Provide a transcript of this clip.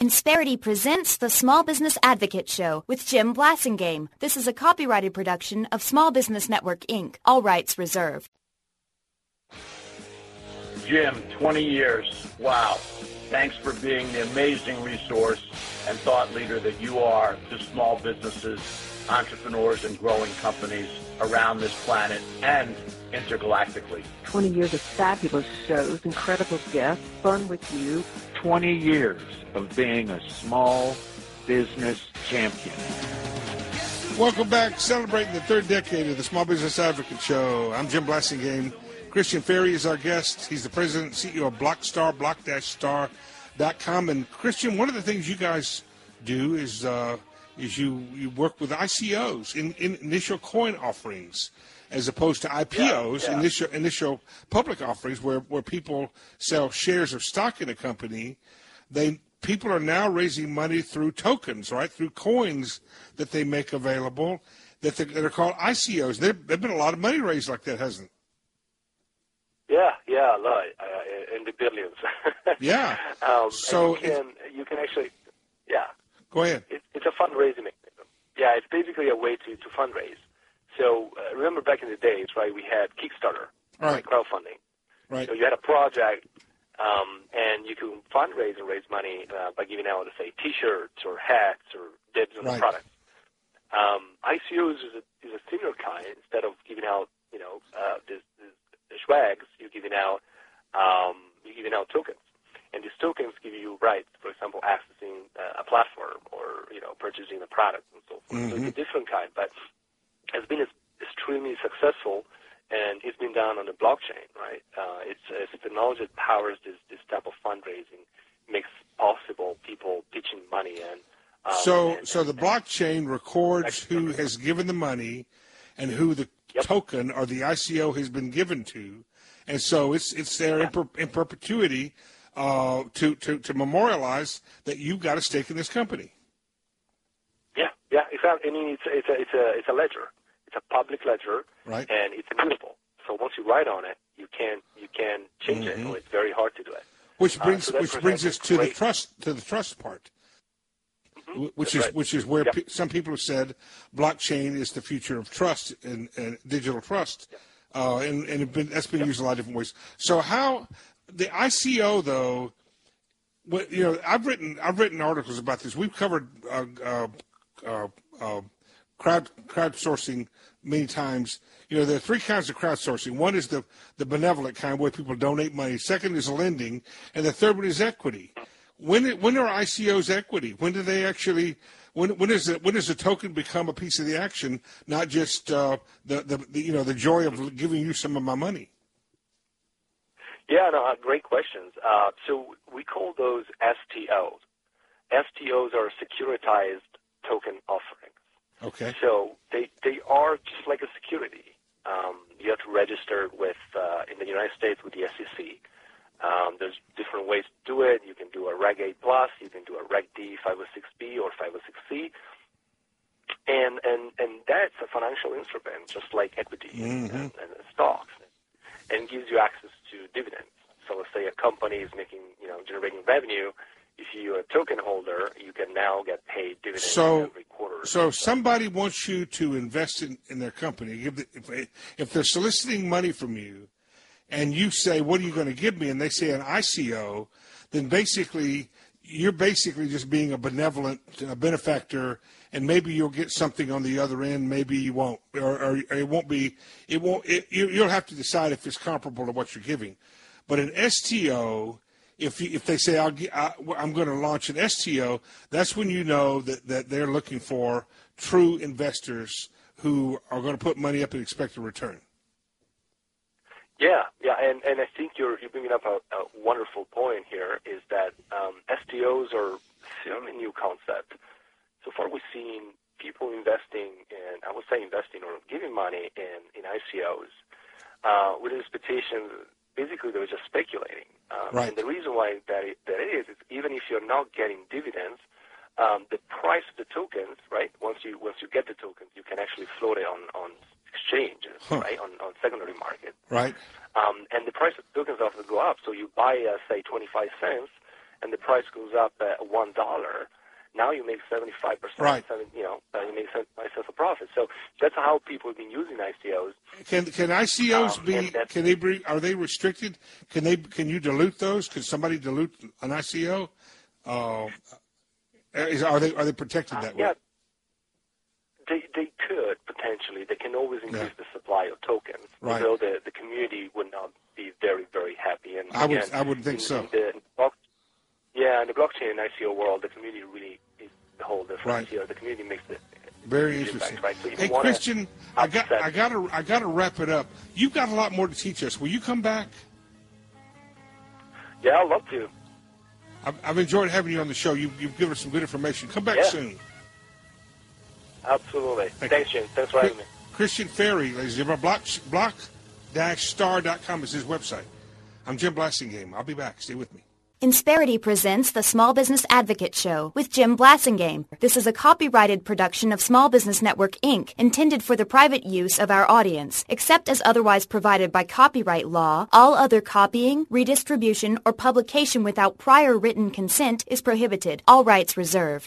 Insperity presents the Small Business Advocate Show with Jim Blasingame. This is a copyrighted production of Small Business Network, Inc. All rights reserved. Jim, 20 years. Wow. Thanks for being the amazing resource and thought leader that you are to small businesses, entrepreneurs, and growing companies around this planet and intergalactically. 20 years of fabulous shows, incredible guests, fun with you. 20 years of being a small business champion. Welcome back, celebrating the third decade of the Small Business Advocate Show. I'm Jim Blasingame. Christian Ferry is our guest. He's the president and CEO of Blockstar, block-star.com. And Christian, one of the things you guys do is you work with ICOs in initial coin offerings, as opposed to IPOs, initial public offerings, where people sell shares of stock in a company. People are now raising money through tokens, right? Through coins that they make available that are called ICOs. There've been a lot of money raised like that, hasn't it? Yeah, a lot, in the billions. Yeah. So you can actually, Go ahead. It's a fundraising mechanism. Yeah, it's basically a way to fundraise. So remember back in the days, right? We had Kickstarter, right? Crowdfunding. Right. So you had a project, and you could fundraise and raise money by giving out, let's say, T-shirts or hats or dibs on the products. ICOs is a similar kind. Instead of giving out, the swags, you're giving out tokens, and these tokens give you rights. For example, accessing a platform or purchasing a product and so forth. Mm-hmm. So it's a different kind, but it's been extremely successful, and it's been done on the blockchain, right? It's technology that powers this type of fundraising, makes possible people pitching money in. So the blockchain records who has given the money and who the token or the ICO has been given to, and so it's there in perpetuity to memorialize that you've got a stake in this company. Yeah, exactly. I mean, it's a ledger. It's a public ledger, right? And it's immutable. So once you write on it, you can change it. So it's very hard to do it. Which brings us to the trust part. Mm-hmm. Which is where some people have said blockchain is the future of trust and digital trust, and that's been used a lot of different ways. So how the ICO though, I've written articles about this. We've covered crowdsourcing many times. There are three kinds of crowdsourcing. One is the benevolent kind, where people donate money. Second is lending, and the third one is equity. When are ICOs equity? When do they actually? When does the token become a piece of the action, not just the joy of giving you some of my money? Yeah, no, great questions. So we call those STOs. STOs are securitized token offerings. Okay. So they are just like a security. You have to register with in the United States with the SEC. There's different ways to do it. You can do a Reg A+, you can do a Reg D 506B or 506C, and that's a financial instrument, just like equity and stocks, and gives you access to dividends. So let's say a company is generating revenue. If you're a token holder, you can now get paid dividends every quarter. So if somebody wants you to invest in their company, if they're soliciting money from you, and you say, what are you going to give me? And they say an ICO, then you're basically just being a benefactor, and maybe you'll get something on the other end, maybe you won't, or it won't be, you'll have to decide if it's comparable to what you're giving. But an STO, if they say, I'm going to launch an STO, that's when you know that they're looking for true investors who are going to put money up and expect a return. Yeah, and I think you're bringing up a wonderful point here, is that STOs are still a new concept. So far we've seen people investing or giving money in ICOs with an expectation, basically they were just speculating. Right. And the reason why that is even if you're not getting dividends, the price of the tokens, right, once you get the tokens, you can actually float it on exchanges, right, on secondary market. Right. And the price of tokens often go up. So you buy, say, 25 cents, and the price goes up at $1, now you make 75%. Right. You make 75% of profit. So that's how people have been using ICOs. Can ICOs are they restricted? Can you dilute those? Can somebody dilute an ICO? Are they protected that way? Yeah. They could potentially. They can always increase the supply of tokens, right. Although the community would not be very, very happy. And I would think so. In the blockchain and ICO world, the community really is the whole difference. Right. Here. The community makes it very interesting. Right? So hey, Christian, I gotta wrap it up. You've got a lot more to teach us. Will you come back? Yeah, I'd love to. I've enjoyed having you on the show. You've given us some good information. Come back soon. Absolutely. Thanks, Jim. Thanks for having me. Christian Ferry, ladies and gentlemen. Block-star.com is his website. I'm Jim Blasingame. I'll be back. Stay with me. Insperity presents the Small Business Advocate Show with Jim Blasingame. This is a copyrighted production of Small Business Network, Inc., intended for the private use of our audience. Except as otherwise provided by copyright law, all other copying, redistribution, or publication without prior written consent is prohibited. All rights reserved.